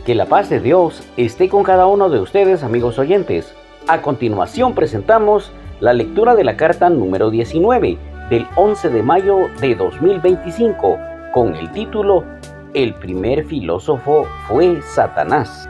Que la paz de Dios esté con cada uno de ustedes, amigos oyentes. A continuación presentamos la lectura de la carta número 19 del 11 de mayo de 2025 con el título El primer filósofo fue Satanás.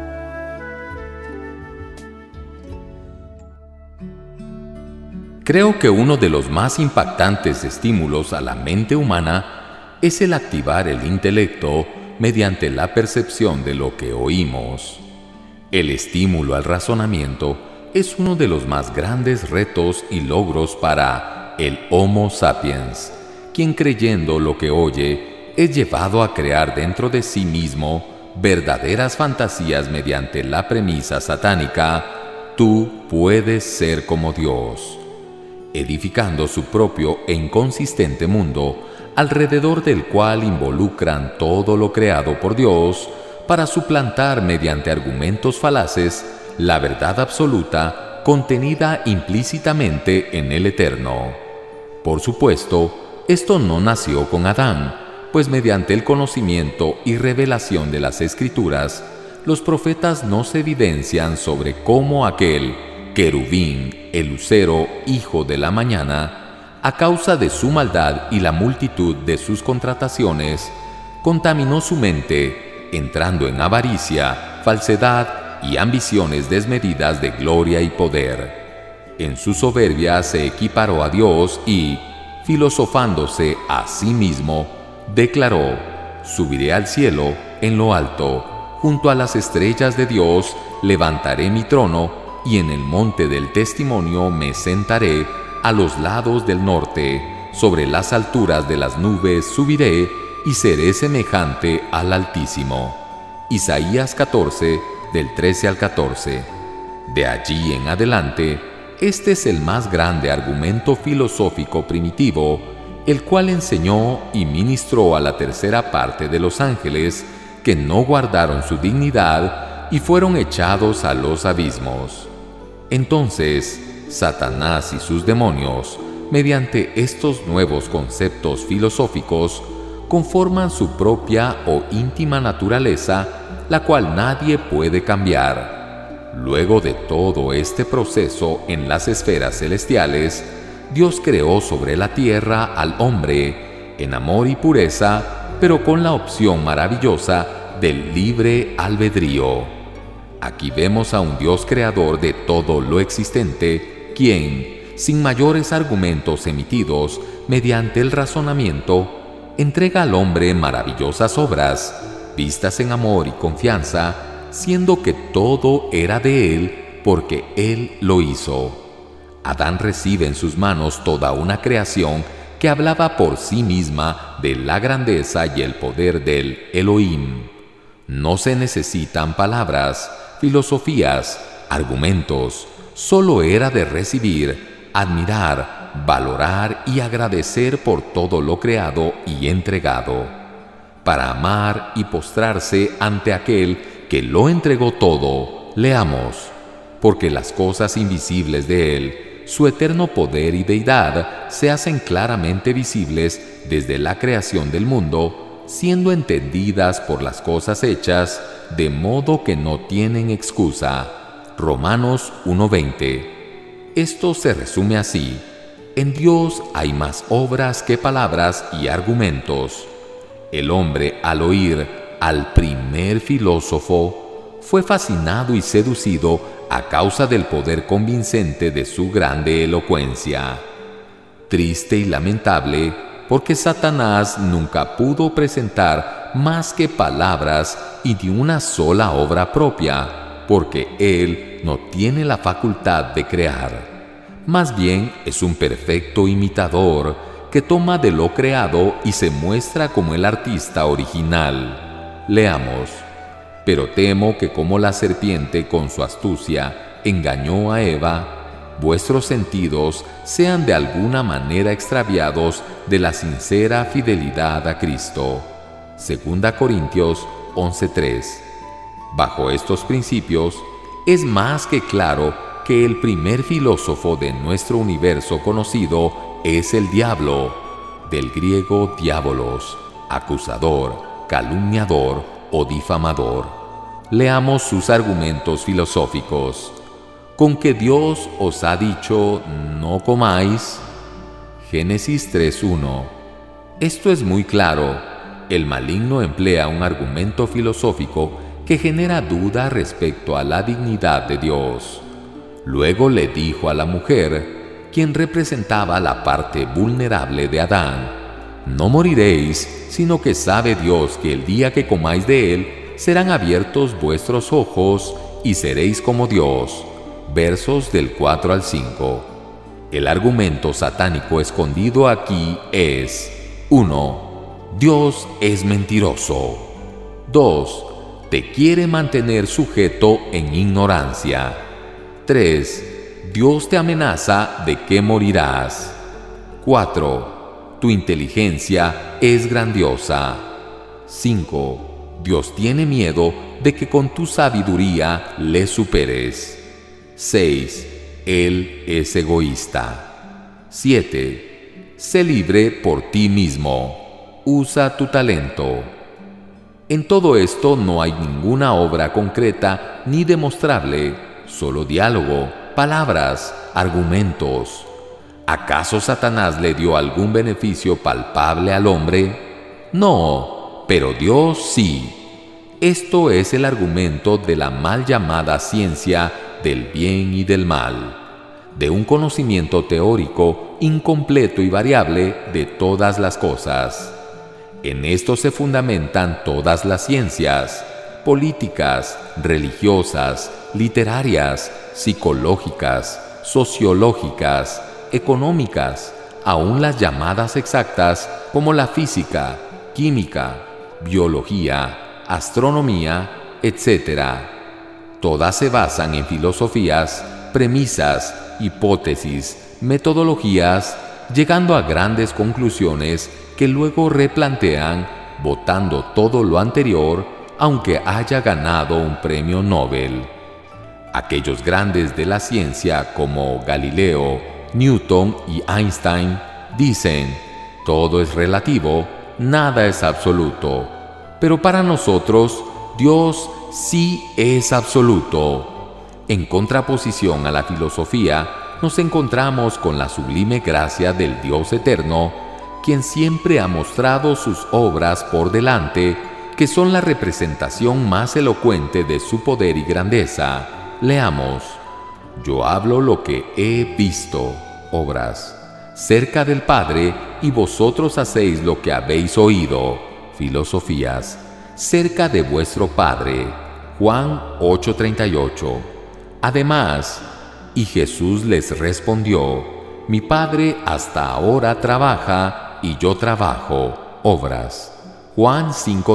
Creo que uno de los más impactantes estímulos a la mente humana es el activar el intelecto mediante la percepción de lo que oímos. El estímulo al razonamiento es uno de los más grandes retos y logros para el Homo sapiens, quien creyendo lo que oye es llevado a crear dentro de sí mismo verdaderas fantasías mediante la premisa satánica: tú puedes ser como Dios, edificando su propio e inconsistente mundo, alrededor del cual involucran todo lo creado por Dios para suplantar mediante argumentos falaces la verdad absoluta contenida implícitamente en el Eterno. Por supuesto, esto no nació con Adán, pues mediante el conocimiento y revelación de las Escrituras, los profetas nos evidencian sobre cómo aquel querubín, el lucero, hijo de la mañana, a causa de su maldad y la multitud de sus contrataciones, contaminó su mente, entrando en avaricia, falsedad y ambiciones desmedidas de gloria y poder. En su soberbia se equiparó a Dios y, filosofándose a sí mismo, declaró: subiré al cielo en lo alto, junto a las estrellas de Dios levantaré mi trono, y en el monte del testimonio me sentaré a los lados del norte, sobre las alturas de las nubes subiré y seré semejante al Altísimo. Isaías 14, del 13 al 14. De allí en adelante, este es el más grande argumento filosófico primitivo, el cual enseñó y ministró a la tercera parte de los ángeles que no guardaron su dignidad y fueron echados a los abismos. Entonces, Satanás y sus demonios, mediante estos nuevos conceptos filosóficos, conforman su propia o íntima naturaleza, la cual nadie puede cambiar. Luego de todo este proceso en las esferas celestiales, Dios creó sobre la tierra al hombre, en amor y pureza, pero con la opción maravillosa del libre albedrío. Aquí vemos a un Dios creador de todo lo existente, quien, sin mayores argumentos emitidos mediante el razonamiento, entrega al hombre maravillosas obras, vistas en amor y confianza, siendo que todo era de él porque él lo hizo. Adán recibe en sus manos toda una creación que hablaba por sí misma de la grandeza y el poder del Elohim. No se necesitan palabras, filosofías, argumentos, solo era de recibir, admirar, valorar y agradecer por todo lo creado y entregado, para amar y postrarse ante aquel que lo entregó todo. Leamos: porque las cosas invisibles de él, su eterno poder y deidad, se hacen claramente visibles desde la creación del mundo, siendo entendidas por las cosas hechas, de modo que no tienen excusa. Romanos 1:20. Esto se resume así: en Dios hay más obras que palabras y argumentos. El hombre, al oír al primer filósofo, fue fascinado y seducido a causa del poder convincente de su grande elocuencia. Triste y lamentable, porque Satanás nunca pudo presentar más que palabras y de una sola obra propia, porque él no tiene la facultad de crear. Más bien es un perfecto imitador que toma de lo creado y se muestra como el artista original. Leamos: pero temo que como la serpiente con su astucia engañó a Eva, vuestros sentidos sean de alguna manera extraviados de la sincera fidelidad a Cristo. 2 Corintios 11:3. Bajo estos principios, es más que claro que el primer filósofo de nuestro universo conocido es el diablo, del griego diabolos, acusador, calumniador o difamador. leamos sus argumentos filosóficos. ¿Con que Dios os ha dicho no comáis? Génesis 3:1. Esto es muy claro. El maligno emplea un argumento filosófico que genera duda respecto a la dignidad de Dios. Luego le dijo a la mujer, quien representaba la parte vulnerable de Adán: no moriréis, sino que sabe Dios que el día que comáis de él serán abiertos vuestros ojos y seréis como Dios. Versos del 4 al 5. El argumento satánico escondido aquí es: 1. Dios es mentiroso. 2. Te quiere mantener sujeto en ignorancia. 3. Dios te amenaza de que morirás. 4. Tu inteligencia es grandiosa. 5. Dios tiene miedo de que con tu sabiduría le superes. 6. Él es egoísta. 7. Sé libre por ti mismo. Usa tu talento. En todo esto no hay ninguna obra concreta ni demostrable, solo diálogo, palabras, argumentos. ¿Acaso Satanás le dio algún beneficio palpable al hombre? No, pero Dios sí. Esto es el argumento de la mal llamada ciencia del bien y del mal, de un conocimiento teórico incompleto y variable de todas las cosas. En esto se fundamentan todas las ciencias, políticas, religiosas, literarias, psicológicas, sociológicas, económicas, aún las llamadas exactas como la física, química, biología, astronomía, etc. Todas se basan en filosofías, premisas, hipótesis, metodologías, llegando a grandes conclusiones que luego replantean, votando todo lo anterior, aunque haya ganado un premio Nobel. Aquellos grandes de la ciencia como Galileo, Newton y Einstein dicen: todo es relativo, nada es absoluto. Pero para nosotros, Dios sí es absoluto. En contraposición a la filosofía, nos encontramos con la sublime gracia del Dios eterno, quien siempre ha mostrado sus obras por delante, que son la representación más elocuente de su poder y grandeza. Leamos: yo hablo lo que he visto, obras, cerca del Padre, y vosotros hacéis lo que habéis oído, filosofías, cerca de vuestro Padre. Juan 8:38. Además, y Jesús les respondió: mi Padre hasta ahora trabaja y yo trabajo, obras. Juan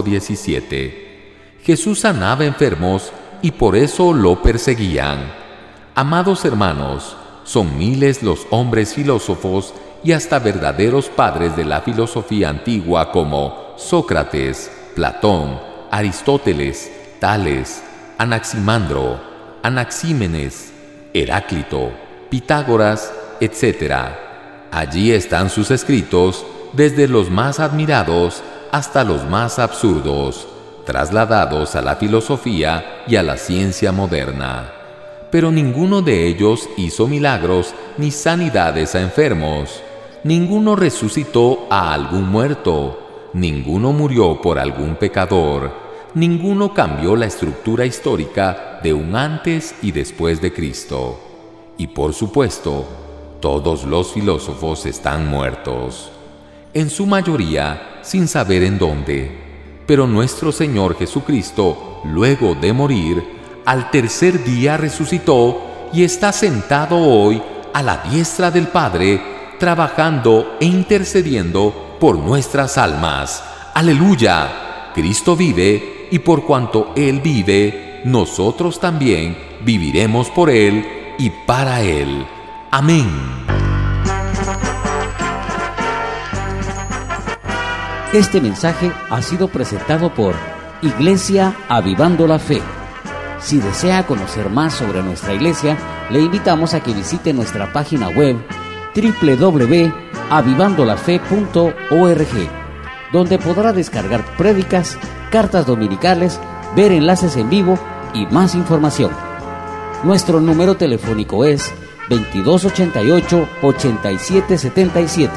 5:17. Jesús sanaba enfermos y por eso lo perseguían. Amados hermanos, son miles los hombres filósofos y hasta verdaderos padres de la filosofía antigua como Sócrates, Platón, Aristóteles, Tales, Anaximandro, Anaxímenes, Heráclito, Pitágoras, etc. Allí están sus escritos, desde los más admirados hasta los más absurdos, trasladados a la filosofía y a la ciencia moderna. Pero ninguno de ellos hizo milagros ni sanidades a enfermos. Ninguno resucitó a algún muerto. Ninguno murió por algún pecador. Ninguno cambió la estructura histórica de un antes y después de Cristo. Y por supuesto, todos los filósofos están muertos, en su mayoría sin saber en dónde. Pero nuestro Señor Jesucristo, luego de morir, al tercer día resucitó y está sentado hoy a la diestra del Padre, trabajando e intercediendo por nuestras almas. ¡Aleluya! Cristo vive, y por cuanto Él vive, nosotros también viviremos por Él y para Él. Amén. Este mensaje ha sido presentado por Iglesia Avivando la Fe. Si desea conocer más sobre nuestra iglesia, le invitamos a que visite nuestra página web www.avivandolafe.org, donde podrá descargar prédicas, cartas dominicales, ver enlaces en vivo y más información. Nuestro número telefónico es 2288-8777,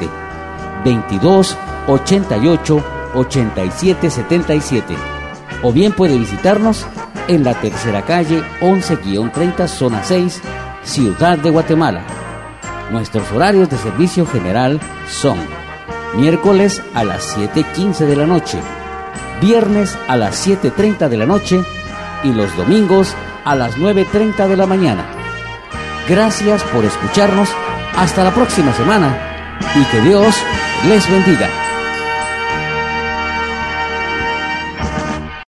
2288-8777, o bien puede visitarnos en la tercera calle 11-30, zona 6, Ciudad de Guatemala. Nuestros horarios de servicio general son miércoles a las 7:15 de la noche, viernes a las 7:30 de la noche y los domingos a las 9:30 de la mañana. Gracias por escucharnos. Hasta la próxima semana y que Dios les bendiga.